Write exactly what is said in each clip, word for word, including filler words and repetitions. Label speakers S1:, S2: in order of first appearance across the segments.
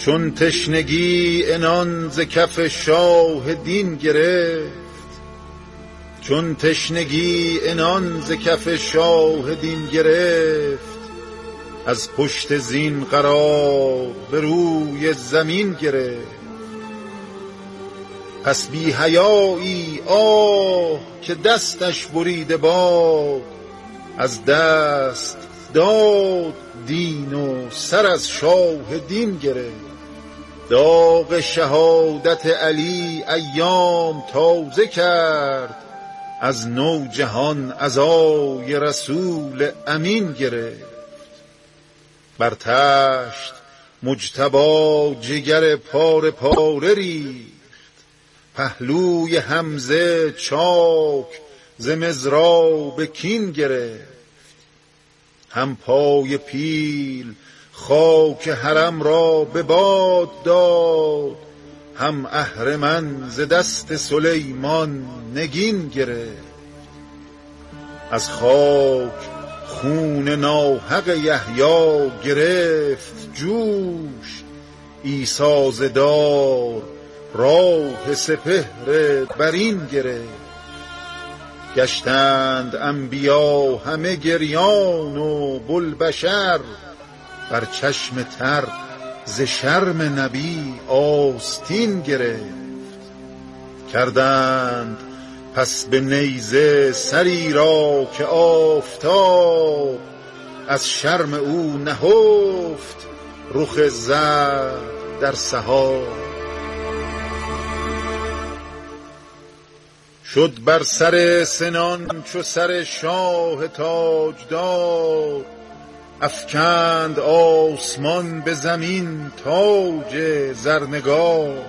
S1: چون تشنگی عنان ز کف شاه دین گرفت، چون تشنگی عنان ز کف شاه دین گرفت، از پشت زین قرار به روی زمین گرفت. پس بی حیایی آه که دستش بریده باد، از دست داد دین و سر از شاه دین گرفت. داغ شهادت علی ایام تازه کرد، از نو جهان عزای رسول امین گرفت. بر تشت مجتبی جگر پاره پاره ریخت، پهلوی حمزه چاک ز مضراب کین گرفت. هم پای پیل خاک حرم را به باد داد، هم اهرمن ز دست سلیمان نگین گرفت. از خاک خون ناحق یحیی گرفت جوش، عیسی ز دار راه سپهر برین گرفت. گشتند انبیا همه گریان و بوالبشر، بر چشم تر ز شرم نبی آستین گرفت. کردند پس به نیزه سری را که آفتاب، از شرم او نهفت رخ زرد در سحاب. شد بر سر سنان چو سر شاه تاجدار، افکند آسمان به زمین تاج زرنگار.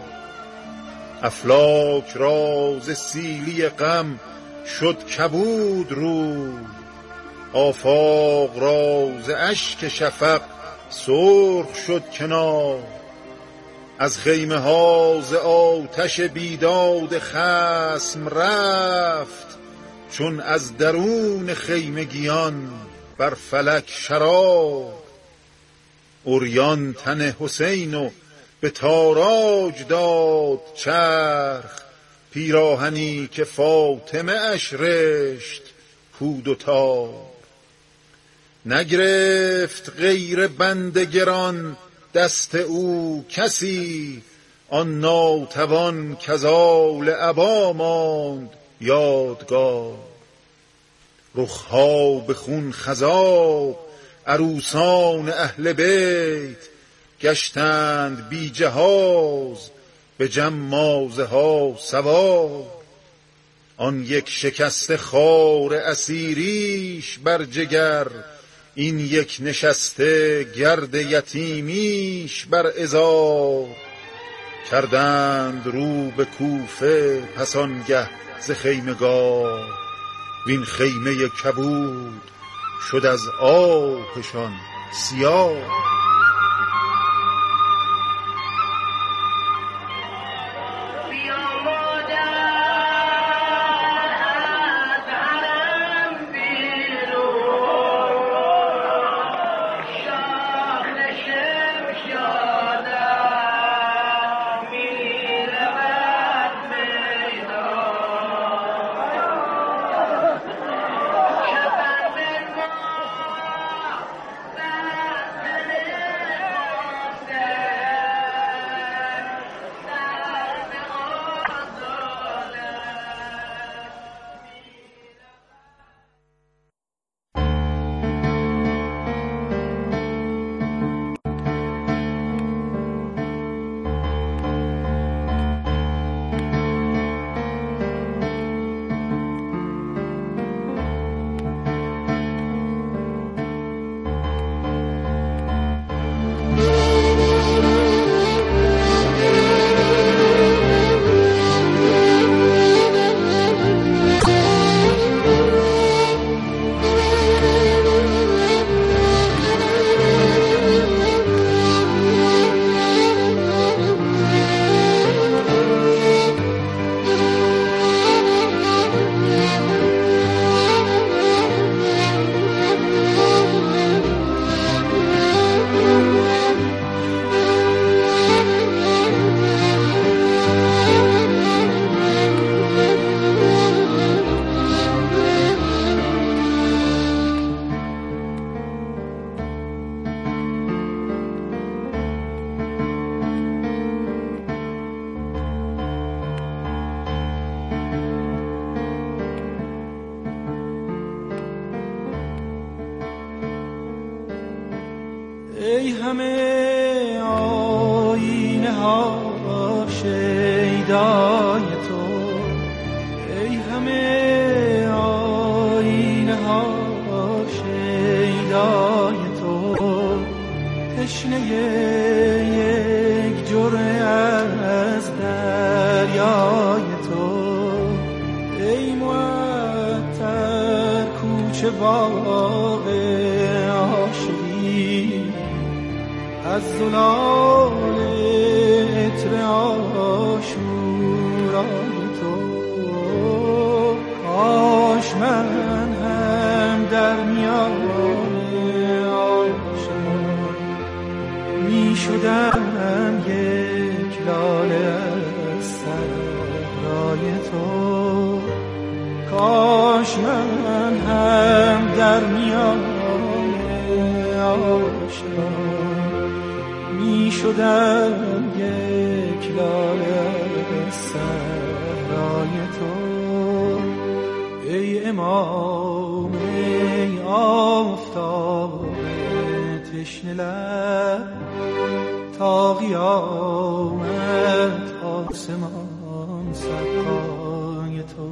S1: افلاک را ز سیلی غم شد کبود روی، آفاق را ز اشک شفق سرخ شد کنار. از خیمه ها ز آتش بیداد خصم رفت، چون از درون خیمگیان بر فلک شرار. عریان تن حسین و به تاراج داد چرخ، پیراهنی که فاطمه اش رشت پود و تار. نگرفت غیر بند گران دست او کسی، آن ناتوان کزال عبا ماند یادگار. رخها به خون خضاب عروسان اهل بیت، گشتند بی جهاز به جمازه ها سوار. آن یک شکست خار اسیریش بر جگر، این یک نشسته گرد یتیمیش بر ازار. کردند رو به کوفه پس آنگه ز خیمگاه، وین خیمه کبود شد از آهشان سیاه.
S2: ای همه آینه ها شیدای تو، ای همه آینه ها شیدای تو، تشنه یک جرعه از دریای تو، ای معطر کوچه باغ عاشقی، از زلال عطر عاشورای تو. کاش من هم در میان عاشقان می شدم یک لاله از صحرای تو. کاش من هم در میان عاشقان می شدم یک لاله از صحرای تو. ای امام، ای آفتاب تشنه لب، تا قیامت آسمان سقای تو.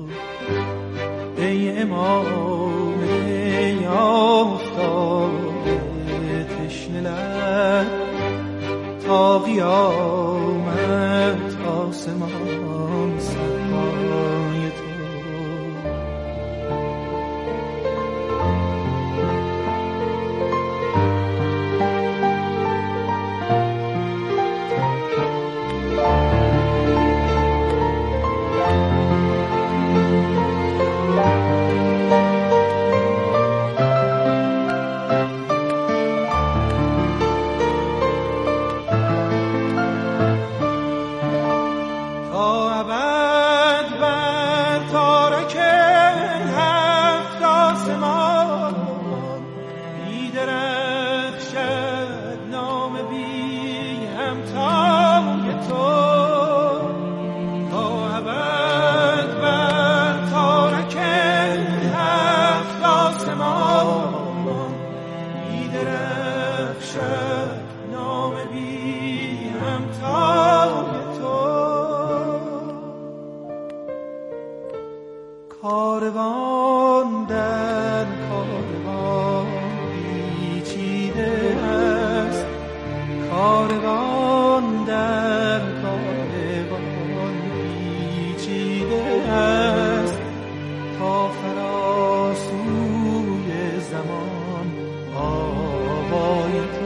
S2: ای امام، ای آفتاب تشنه لب، تا قیامت آسمان سقای تو. کاروان در کاروان پیچیده است، کاروان در کاروان پیچیده است، تا فراسوی زمان آوای تو.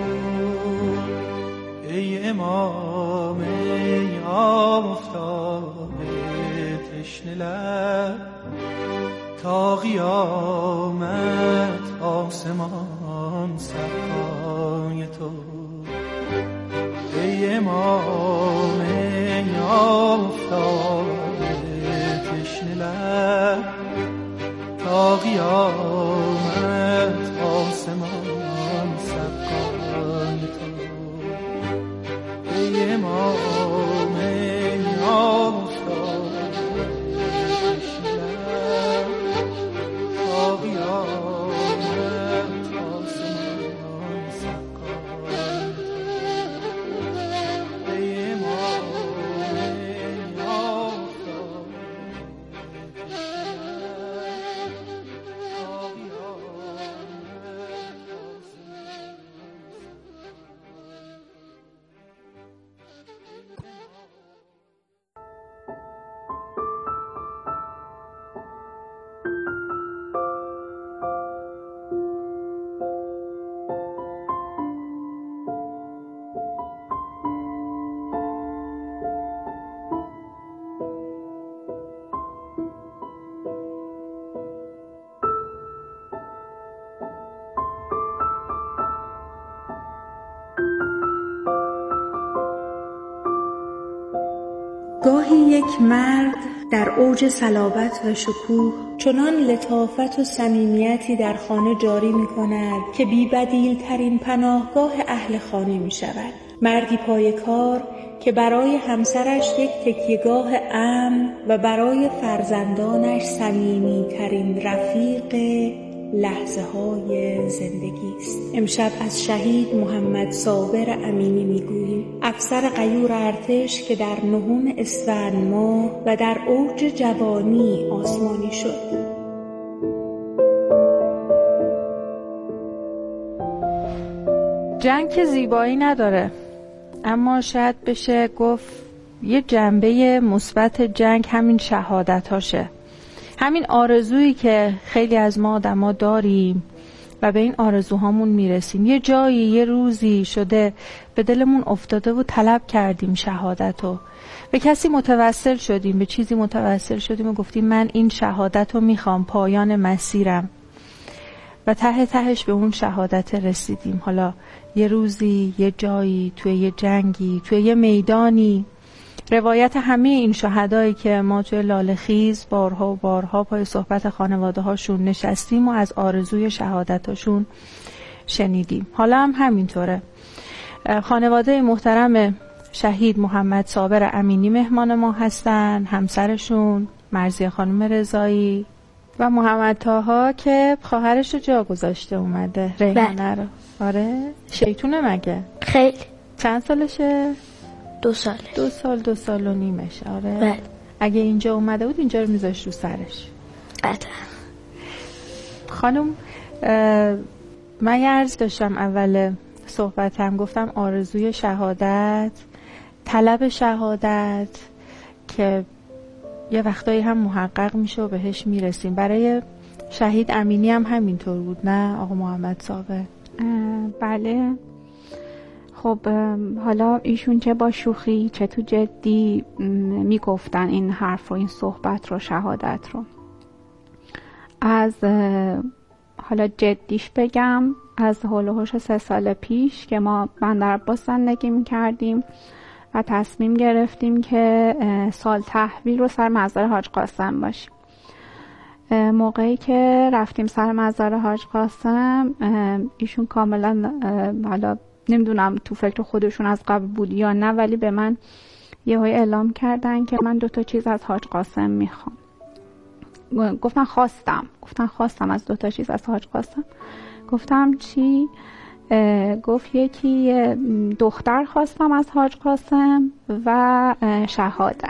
S2: ای امام، ای آفتاب تشنه لب، تا قیامت آسمان سقای تو. ای امام، ای آفتاب تشنه لب، تا قیامت آسمان سقای تو. ای امام، ای آفتاب
S3: گاهی یک مرد در اوج صلابت و شکوه چنان لطافت و صمیمیتی در خانه جاری می کند که بی بدیل ترین پناهگاه اهل خانه می شود. مردی پای کار که برای همسرش یک تکیهگاه امن و برای فرزندانش صمیمی ترین رفیق لحظه های زندگی است. امشب از شهید محمد صابر امینی میگوییم، افسر غیور ارتش که در نهم اسفند ماه و در اوج جوانی آسمانی شد.
S4: جنگ که زیبایی نداره، اما شاید بشه گفت یه جنبه مثبت جنگ همین شهادتاشه، همین آرزویی که خیلی از ما آدما داریم و به این آرزوهامون میرسیم. یه جایی یه روزی شده به دلمون افتاده و طلب کردیم شهادتو، به کسی متوسل شدیم، به چیزی متوسل شدیم و گفتیم من این شهادتو میخوام، پایان مسیرم، و ته تهش به اون شهادت رسیدیم. حالا یه روزی یه جایی توی یه جنگی توی یه میدانی. روایت همه این شهدایی که ما توی لاله‌خیز بارها و بارها پای صحبت خانواده هاشون نشستیم و از آرزوی شهادتاشون شنیدیم. حالا هم همینطوره. خانواده محترم شهید محمد صابر امینی مهمان ما هستن، همسرشون مرضیه خانم رضایی و محمد طاها که خواهرش رو جا گذاشته اومده، ریحانه رو. آره شیطونه مگه؟
S5: خیلی.
S4: چند سالشه؟
S5: دو ساله.
S4: دو سال دو سال و نیمش. آره
S5: بله.
S4: اگه اینجا اومده بود اینجا رو میذاشت رو سرش.
S5: قطعا.
S4: خانم من یه عرض داشتم اول صحبتم، گفتم آرزوی شهادت، طلب شهادت که یه وقتایی هم محقق میشه و بهش میرسیم. برای شهید امینی هم همینطور بود نه آقا محمد صابر؟
S6: بله. خب حالا ایشون چه با شوخی چه تو جدی میگفتن این حرف رو، این صحبت رو، شهادت رو. از حالا جدیش بگم، از هول و هوش سه سال پیش که ما بندر عباس زندگی میکردیم و تصمیم گرفتیم که سال تحویل رو سر مزار حاج قاسم باشیم. موقعی که رفتیم سر مزار حاج قاسم، ایشون کاملا حالا نمیدونم تو فکر خودشون از قبل بود یا نه، ولی به من یه های اعلام کردن که من دو تا چیز از حاج قاسم میخوام. گفتن خواستم گفتن خواستم از دو تا چیز از حاج قاسم. گفتم چی؟ گفت یکی دختر خواستم از حاج قاسم و شهادت.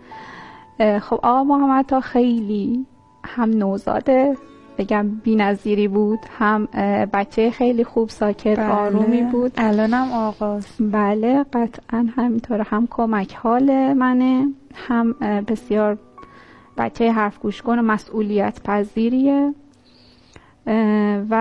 S6: خب آقا محمد تا خیلی هم نوزاده بگم بی‌نظیری بود، هم بچه خیلی خوب ساکت بله. آرومی بود.
S4: الانم آغاز.
S6: بله قطعا همینطوره، هم کمک حال منه، هم بسیار بچه حرف گوش کن و مسئولیت پذیریه، و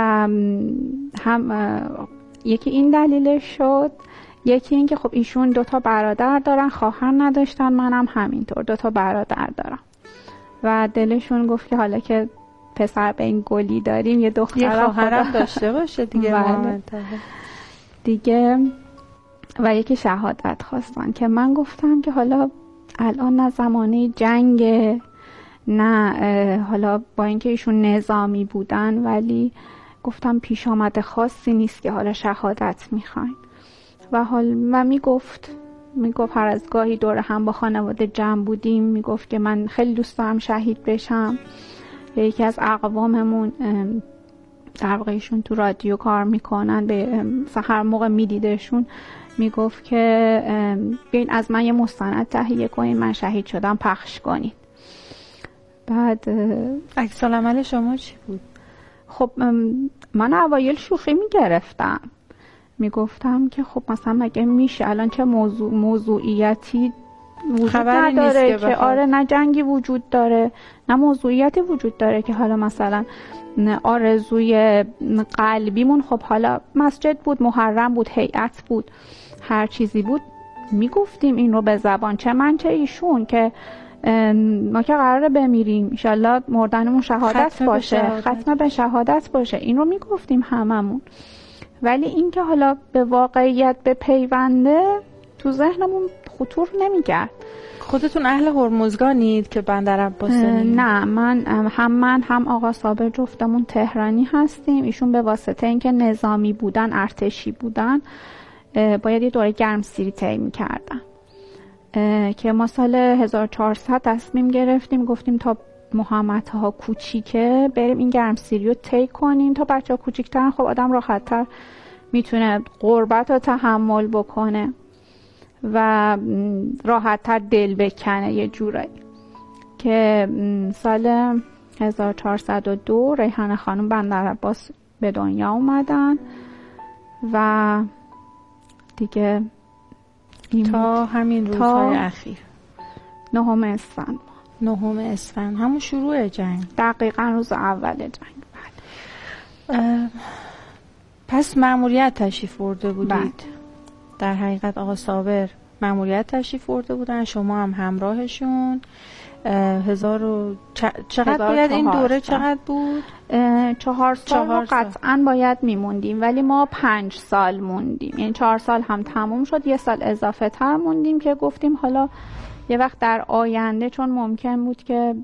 S6: هم یکی این دلیلش شد. یکی این که خب ایشون دوتا برادر دارن، خواهر نداشتن، منم همینطور دوتا برادر دارم و دلشون گفت که حالا که پسر به این گلی داریم یه دختر
S4: خواهرم داشته باشه دیگه.
S6: بله. دیگه و یکی شهادت خواستن که من گفتم که حالا الان نه زمانه جنگ، نه حالا با اینکه ایشون نظامی بودن، ولی گفتم پیش آمده خاصی نیست که حالا شهادت میخواین. و حال من میگفت میگفت هر از گاهی دور هم با خانواده جمع بودیم، میگفت که من خیلی دوست دارم شهید بشم. یکی از اقواممون در واقع ایشون تو رادیو کار میکنن، به هر موقع میدیدشون میگفت که بیاین از من یه مستند تهیه کنین، من شهید شدم پخش کنین. بعد
S4: عکس العمل شما چی بود؟
S6: خب من اوایل شوخی میگرفتم، میگفتم که خب مثلا مگه میشه الان چه موضوع موضوعیتی وجود نداره که آره نه جنگی وجود داره نه موضوعیتی وجود داره که حالا مثلا آرزوی قلبیمون خب حالا مسجد بود، محرم بود، هیئت بود، هر چیزی بود میگفتیم این رو به زبان، چه من چه ایشون، که ما که قراره بمیریم انشالله مردنمون شهادت
S4: ختم
S6: باشه،
S4: به شهادت.
S6: ختم به شهادت باشه، این رو میگفتیم هممون. ولی این که حالا به واقعیت به پیونده تو ذهنمون خطور نمیگرد.
S4: خودتون اهل هرمزگانید که بندر عباسانی؟
S6: نه، من هم من هم آقا صابر جفتمون تهرانی هستیم. ایشون به واسطه اینکه نظامی بودن، ارتشی بودن، باید یه دوره گرمسیری طی می‌کردن که ما سال هزار و چهارصد تصمیم گرفتیم، گفتیم تا محمد ها کوچیکه بریم این گرمسیری رو طی کنیم. تا بچه ها کوچیکترن خب آدم راحت تر میتونه غربت رو تحمل بکنه و راحت تر دل بکنه یه جورایی. که سال هزار و چهارصد و دو ریحانه خانم بندرعباس به دنیا اومدن و دیگه
S4: تا همین روزهای اخیر
S6: نهم اسفند
S4: نهم اسفند همون شروع جنگ،
S6: دقیقا روز اول جنگ. بله.
S4: پس مأموریت تشریف برده بودید؟
S6: بله.
S4: در حقیقت آقا صابر مأموریت تشریف برده بودن، شما هم همراهشون. هزار و چقدر باید این دوره چقدر بود؟
S6: چهار سال ما قطعا باید میموندیم، ولی ما پنج سال موندیم، یعنی چهار سال هم تموم شد، یه سال اضافه تر موندیم که گفتیم حالا یه وقت در آینده، چون ممکن بود که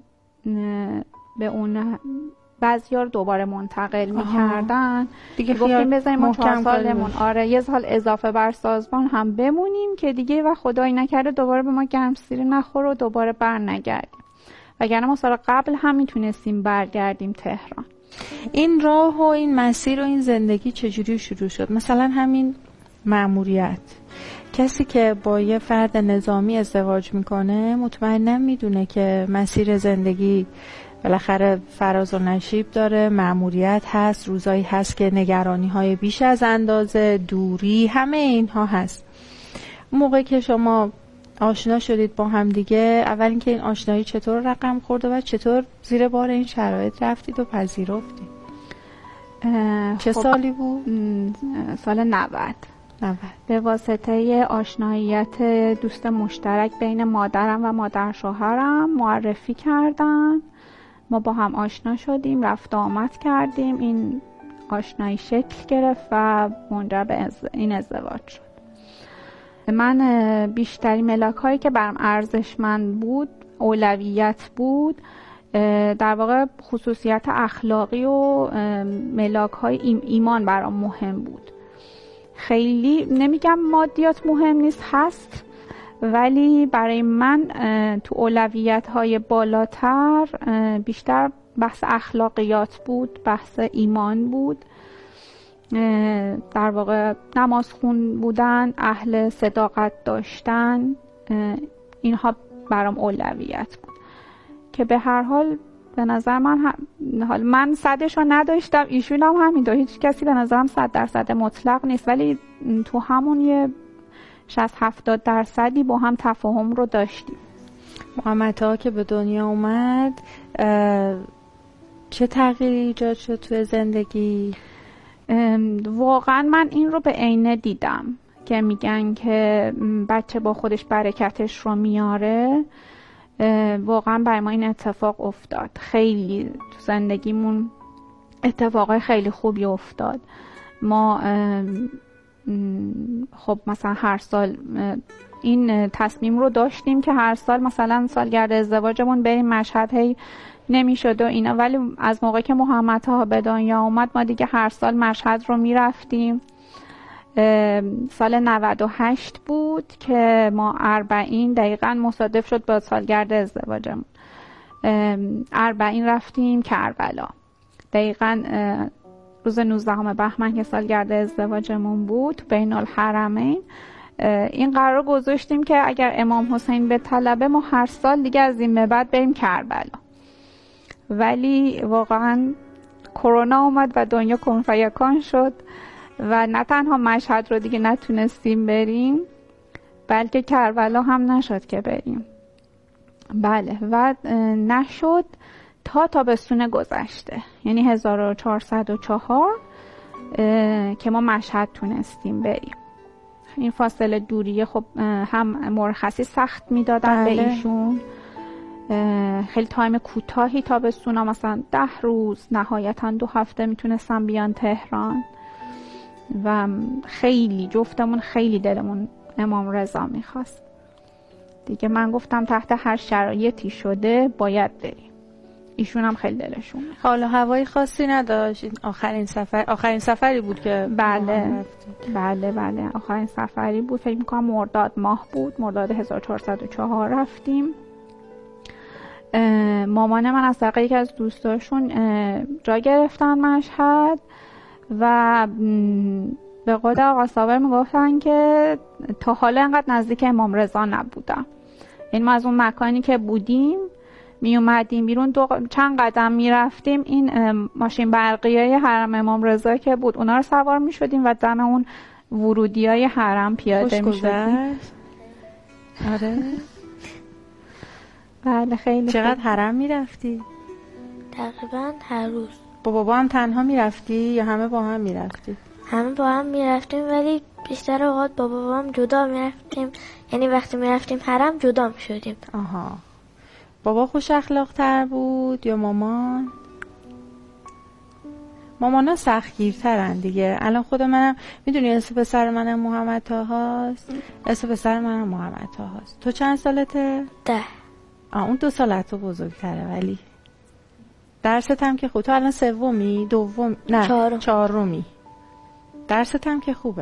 S6: به اون بعضی‌ها رو دوباره منتقل می‌کردن دیگه، گفتیم بذاریم ما چهار سالمون آره یه سال اضافه بر سازمان هم بمونیم که دیگه و خدایی نکرده دوباره به ما گرمسیری نخوره و دوباره بر نگردیم، وگرنه ما سال قبل هم میتونستیم برگردیم تهران.
S4: این راه و این مسیر و این زندگی چجوری شروع شد؟ مثلا همین مأموریت، کسی که با یه فرد نظامی ازدواج میکنه مطمئناً میدونه که مسیر زندگی بالاخره فراز و نشیب داره، مأموریت هست، روزایی هست که نگرانی های بیش از اندازه، دوری، همه اینها هست. موقعی که شما آشنا شدید با هم دیگه، اول اینکه این آشنایی چطور رقم خورده و چطور زیر بار این شرایط رفتید و پذیرفتید؟ چه
S6: خب
S4: سالی بود؟
S6: سال نود.
S4: نود.
S6: به واسطه آشناییت دوست مشترک بین مادرم و مادر شوهرم معرفی کردن، ما با هم آشنا شدیم، رفت آمد کردیم، این آشنایی شکل گرفت و منجر به این ازدواج شد. من بیشتری ملاک هایی که برام ارزشمند بود، اولویت بود، در واقع خصوصیت اخلاقی و ملاک های ایمان برام مهم بود. خیلی نمیگم مادیات مهم نیست، هست، ولی برای من تو اولویت های بالاتر بیشتر بحث اخلاقیات بود، بحث ایمان بود، در واقع نمازخون بودن، اهل صداقت داشتن، اینها برام اولویت بود که به هر حال به نظر من هم... حال من صدش رو نداشتم، ایشون هم همینطور، هیچ کسی به نظرم صد درصد مطلق نیست، ولی تو همون یه شصت هفتاد درصدی با هم تفاهم رو داشتیم.
S4: محمد ها که به دنیا اومد چه تغییری ایجاد شد توی زندگی؟
S6: واقعا من این رو به عینه دیدم که میگن که بچه با خودش برکتش رو میاره. واقعا برای ما این اتفاق افتاد، خیلی تو زندگیمون اتفاقای خیلی خوبی افتاد. ما خب مثلا هر سال این تصمیم رو داشتیم که هر سال مثلا سالگرد ازدواجمون بریم مشهد، هی نمیشد و اینا، ولی از موقعی که محمد ها به دنیا اومد ما دیگه هر سال مشهد رو میرفتیم. سال نود و هشت بود که ما اربعین دقیقاً مصادف شد با سالگرد ازدواجمون، اربعین رفتیم کربلا، دقیقاً روز نوزدهم بهمن که سالگرد ازدواجمون بود بین الحرمین. این قرار گذاشتیم که اگر امام حسین به طلبه ما هر سال دیگه از این به بعد بریم کربلا، ولی واقعاً کرونا اومد و دنیا کن فیکان شد و نه تنها مشهد رو دیگه نتونستیم بریم، بلکه کربلا هم نشد که بریم. بله، و نشد تا تابستون گذشته، یعنی هزار و چهارصد و چهار که ما مشهد تونستیم بریم. این فاصله دوریه خب هم مرخصی سخت میدادن به ایشون، خیلی تایم کوتاهی تابستونا مثلا ده روز نهایتا دو هفته میتونستن بیان تهران و خیلی جفتمون خیلی دلمون امام رضا میخواست دیگه. من گفتم تحت هر شرایطی شده باید بریم. ایشون هم خیلی دلشون میخواست.
S4: حالا هوای خاصی نداشت؟ آخرین سفر آخرین سفری بود که
S6: بله بله بله آخرین سفری بود، فکر میکنم مرداد ماه بود، مرداد هزار و چهارصد و چهار رفتیم. مامان من از طریق یکی از دوستاشون جا گرفتن مشهد و به قول آقا صابر میگفتن که تا حالا انقدر نزدیک امام رضا نبودم. یعنی ما از اون مکانی که بودیم می اومدیم بیرون، دو چند قدم می رفتیم این ماشین برقیای حرم امام رضا که بود اونا رو سوار می شدیم و دم اون ورودی های حرم پیاده می شدیم.
S4: آره.
S6: بله خیلی.
S4: چقدر حرم می رفتی؟
S5: تقریبا هر روز.
S4: با بابا هم تنها می رفتی یا همه با هم می رفتی؟
S5: همه با هم می رفتیم ولی بیشتر اوقات با بابام جدا می رفتیم. یعنی وقتی می رفتیم حرم جدا می شدیم.
S4: آها. بابا خوش اخلاق تر بود یا مامان؟ مامانا سختگیرترن دیگه. الان خود منم میدونی اسم پسر منم محمد طاهاست. اسم پسر منم محمد طاهاست. تو چند سالته؟
S5: ده.
S4: آه اون دو سالت تو بزرگتره. ولی درست هم که خوب. تو الان سومی دوم نه
S5: چهارم.
S4: چهارمی. درست هم که خوبه.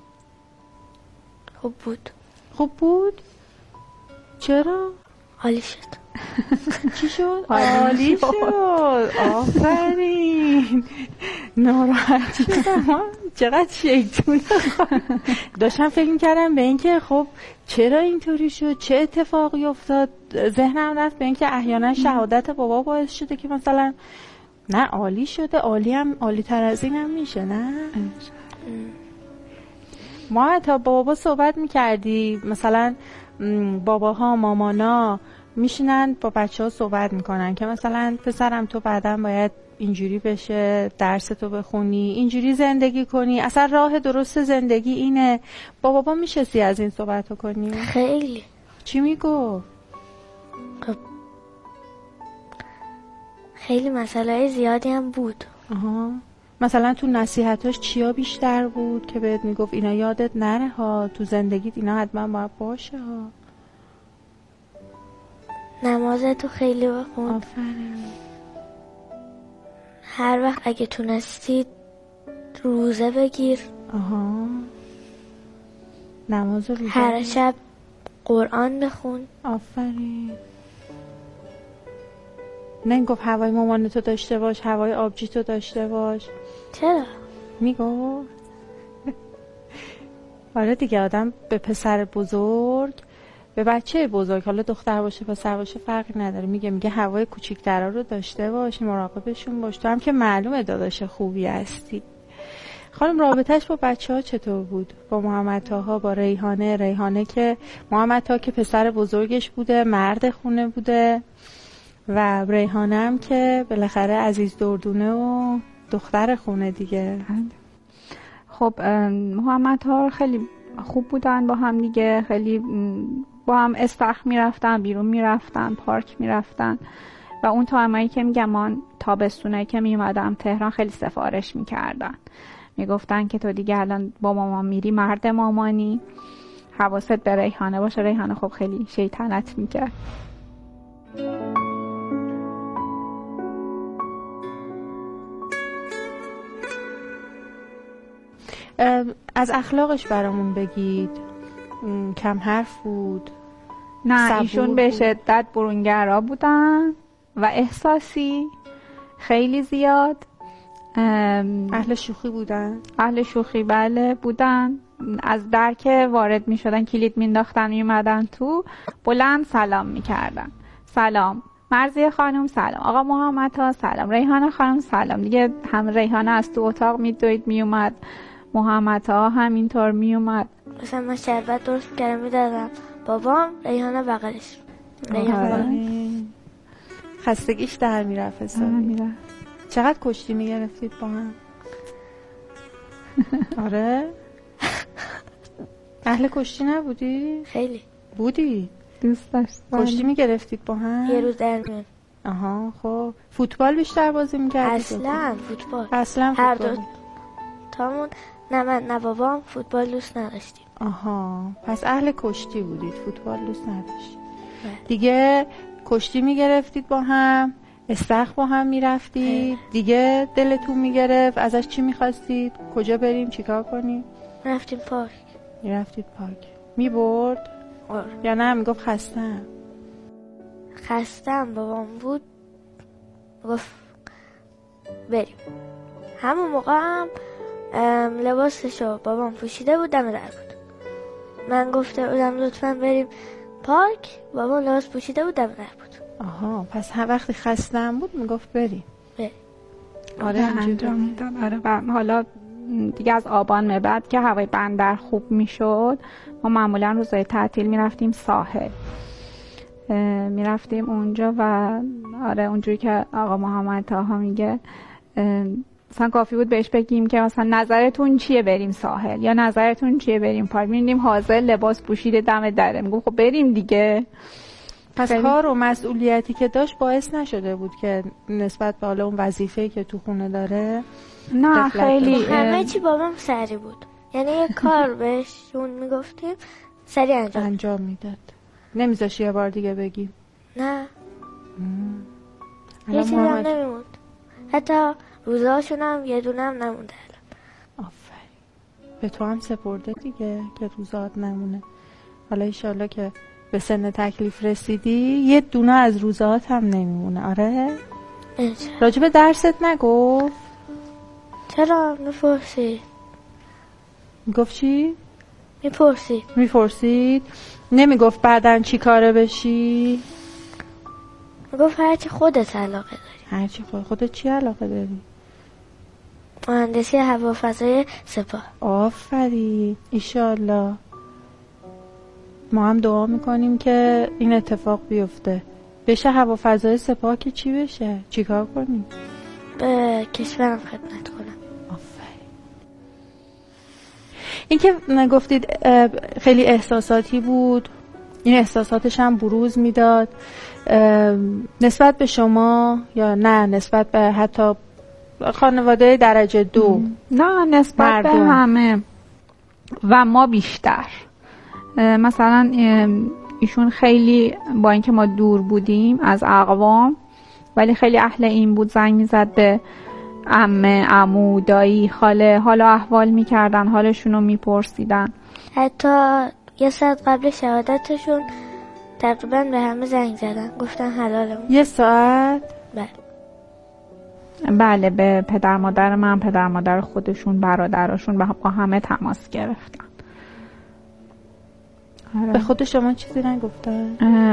S5: خوب بود.
S4: خوب بود؟ چرا؟
S5: عالی شد.
S4: چی شد؟ عالی شد. آفرین. ناراحت شدم. چقدر شیطونه. داشتم فکر می‌کردم به اینکه خب چرا اینطوری شد، چه اتفاقی افتاد. ذهنم رفت به اینکه احیانا شهادت بابا باعث شده که مثلا نه عالی شده، عالی هم عالی تر از این هم میشه. نه ما حتی بابا صحبت میکردی مثلا باباها مامانا میشینن با بچه ها صحبت میکنن که مثلا پسرم تو بعداً باید اینجوری بشه، درس تو بخونی، اینجوری زندگی کنی، اصلا راه درست زندگی اینه. با بابا میشستی از این صحبت رو کنی؟
S5: خیلی.
S4: چی میگو؟
S5: خب خیلی مسئله زیادی هم بود.
S4: آها. مثلا تو نصیحتاش چیا بیشتر بود که بهت میگفت اینا یادت نره ها، تو زندگیت اینا حتما باید باشه ها؟
S5: نمازتو خیلی بخون.
S4: آفرین.
S5: هر وقت اگه تونستی روزه بگیر.
S4: آها. نماز روزه.
S5: هر شب قرآن بخون.
S4: آفرین. نه این گفت هوای مامانتو داشته باش، هوای آبجیتو داشته باش.
S5: چرا؟
S4: میگو؟ آره دیگه آدم به پسر بزرگ، به بچه بزرگ، حالا دختر باشه پسر باشه فرقی نداره، میگه میگه هوای کوچیک‌ترا رو داشته باش، مراقبشون باش. تو هم که معلومه داداش خوبی هستی. خانم رابطهش با بچه ها چطور بود؟ با محمد طاها، با ریحانه؟ ریحانه که محمد طاها که پسر بزرگش بوده، مرد خونه بوده، و ریحانه هم که بالاخره عزیز دردونه و دختر خونه دیگه.
S6: خب محمد طاها خیلی خوب بودن با هم دیگه، خیلی با هم استخر میرفتن، بیرون میرفتن، پارک میرفتن و اون تایمایی که میگم من تابستونه که میومدم تهران خیلی سفارش میکردن، میگفتن که تو دیگه الان با مامان میری مرد مامانی، حواست به ریحانه باشه. ریحانه خب خیلی شیطنت میکرد.
S4: از اخلاقش برامون بگید. کم حرف بود؟
S6: نه ایشون به شدت برونگرا بودن و احساسی خیلی زیاد.
S4: اهل شوخی بودن؟
S6: اهل شوخی بله بودن. از در که وارد می شدن کلید می انداختن می اومدن تو، بلند سلام می کردن. سلام مرضیه خانم، سلام آقا محمد طاها، سلام ریحانه خانم، سلام. دیگه هم ریحانه از تو اتاق می دوید می اومد، محمد طاها همینطور می اومد.
S5: مثلا من شربت درست کردم میدادم بابام، ریحانه بغلش. ریحانه
S4: خستگیش در میرفت حسابی. چقدر کشتی میگرفتید با هم؟ آره؟ اهل کشتی نبودی؟
S5: خیلی
S4: بودی؟
S6: دوست داشتم.
S4: کشتی میگرفتید با هم؟
S5: یه روز در میون.
S4: آها. خب فوتبال بیشتر بازی میکردید؟
S5: اصلا فوتبال.
S4: اصلا
S5: هر
S4: فوتبال.
S5: دو تامون. نه من نه بابام فوتبال دوست نداشتیم.
S4: آها. پس اهل کشتی بودید، فوتبال دوست نداشتید. دیگه کشتی میگرفتید با هم، استخر با هم میرفتید، دیگه دلتون میگرفت ازش چی میخواستید؟ کجا بریم چیکار کنیم؟
S5: رفتیم پارک.
S4: میرفتید پارک. میبرد؟
S5: آره.
S4: یا نه میگفت خستم؟
S5: خستم بابام بود گفت بریم. همون موقع هم لباسشو بابام پوشیده بود دم در بود. من گفته بودم لطفا بریم پارک، بابام لباس پوشیده بود دم در بود.
S4: آها، پس هر وقتی خستم بود میگفت بریم.
S5: بریم.
S6: آره انجام میداد. آره و حالا دیگه از آبان به بعد که هوای بندر خوب میشد ما معمولا روزای تعطیل میرفتیم ساحل، میرفتیم اونجا و آره اونجوری که آقا محمد طاها میگه مثلا کافی بود بهش بگیم که مثلا نظرتون چیه بریم ساحل یا نظرتون چیه بریم پارک، می‌بینیم حاضر لباس پوشیده دم دره، میگم خب بریم دیگه.
S4: پس خیلی... کار و مسئولیتی که داشت باعث نشده بود که نسبت به حالا اون وظیفه‌ای که تو خونه داره
S6: نه خیلی
S5: همه چی بابام سری بود، یعنی یه کار بهشون میگفتیم سری انجام
S4: انجام میداد. نمیذاشی یه بار دیگه بگیم؟
S5: نه یه چیزی هم نمیموند، حتی روزهاشون هم یه دونه هم نمونده.
S4: آفرین، به تو هم سپرده دیگه که روزات نمونه. حالا ایشالله که به سن تکلیف رسیدی یه دونه از روزات هم نمیمونه. آره راجع به درست نگفت؟
S5: چرا میپرسید؟
S4: میگفت چی؟
S5: میپرسید
S4: میپرسید نمیگفت بعدن چی کاره بشی؟
S5: میگفت هرچی خودت علاقه داری.
S4: هرچی خود خودت چی علاقه داری؟
S5: مهندسی هوافضای سپاه.
S4: آفرین، ایشالله. ما هم دعا میکنیم که این اتفاق بیفته. بشه هوافضای سپاه که چی بشه؟ چی کار کنیم؟
S5: به کشورم خدمت کنم.
S4: آفرین. این که گفتید خیلی احساساتی بود، این احساساتش هم بروز میداد نسبت به شما یا نه نسبت به حتی خانواده درجه دو؟
S6: نه نسبت مردم. به همه و ما بیشتر. مثلا ایشون خیلی با اینکه ما دور بودیم از اقوام ولی خیلی اهل این بود زنگ میزد به عمه، عمو، دایی، خاله، حالا احوال میکردن، حالشون رو میپرسیدن.
S5: حتی یه ساعت قبل شهادتشون تقریبا به همه زنگ زدن گفتن حلالمون.
S4: یه ساعت؟
S5: بله
S6: بله به پدر مادر من، پدر مادر خودشون، برادراشون با همه تماس گرفتن.
S4: به خود شما چیزی نگفتن؟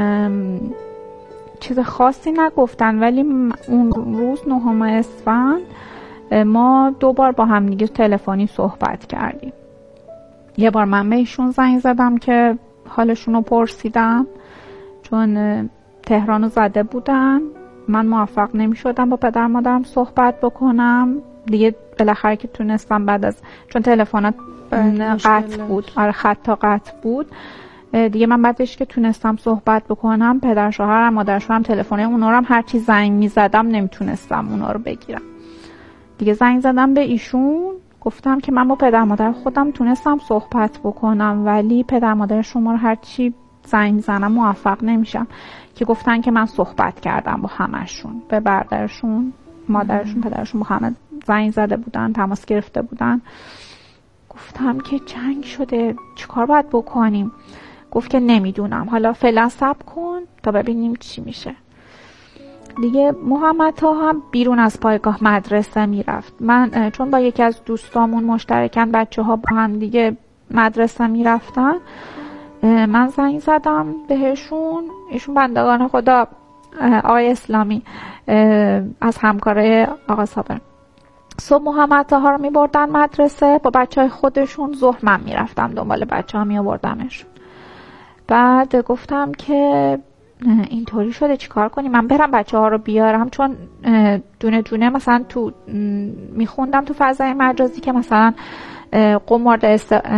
S6: چیز خاصی نگفتن ولی اون روز نهم اسفند ما دو بار با هم دیگه تلفنی صحبت کردیم. یه بار من بهشون زنگ زدم که حالشون رو پرسیدم چون تهران رو زده بودن، من موفق نمی شدم با پدر مادرم صحبت بکنم دیگه، بالاخره که تونستم بعد از چون تلفنات قطع بود، آره خط تا قطع بود دیگه، من بعدش که تونستم صحبت بکنم پدر شوهرم مادر شوهرم تلفنه اونا رو هم هر چی زنگ می زدم نمیتونستم اونا رو بگیرم دیگه. زنگ زدم به ایشون گفتم که من با پدر مادر خودم تونستم صحبت بکنم ولی پدر مادر شما رو هر چی زنگ میزنم موفق نمیشم، که گفتن که من صحبت کردم با همشون، به برادرشون، مادرشون، پدرشون، با همه زنگ زده بودن، تماس گرفته بودن. گفتم که جنگ شده چیکار باید بکنیم؟ گفت که نمیدونم، حالا فعلا صبر کن تا ببینیم چی میشه. دیگه محمد طاها هم بیرون از پایگاه مدرسه میرفت. من چون با یکی از دوستامون مشترکن بچه ها با هم دیگه مدرسه میرفتن، من زنگ زدم بهشون، ایشون بندگان خدا آقای اسلامی از همکاره آقا صابر صبح محمد طاها رو میبردن مدرسه با بچه های خودشون، ظهر من میرفتم دنبال بچه ها میبردمشون. بعد گفتم که اینطوری شده چیکار کنیم؟ من برم بچه ها رو بیارم؟ چون دونه دونه مثلا تو میخوندم تو فضای مجازی که مثلا قمار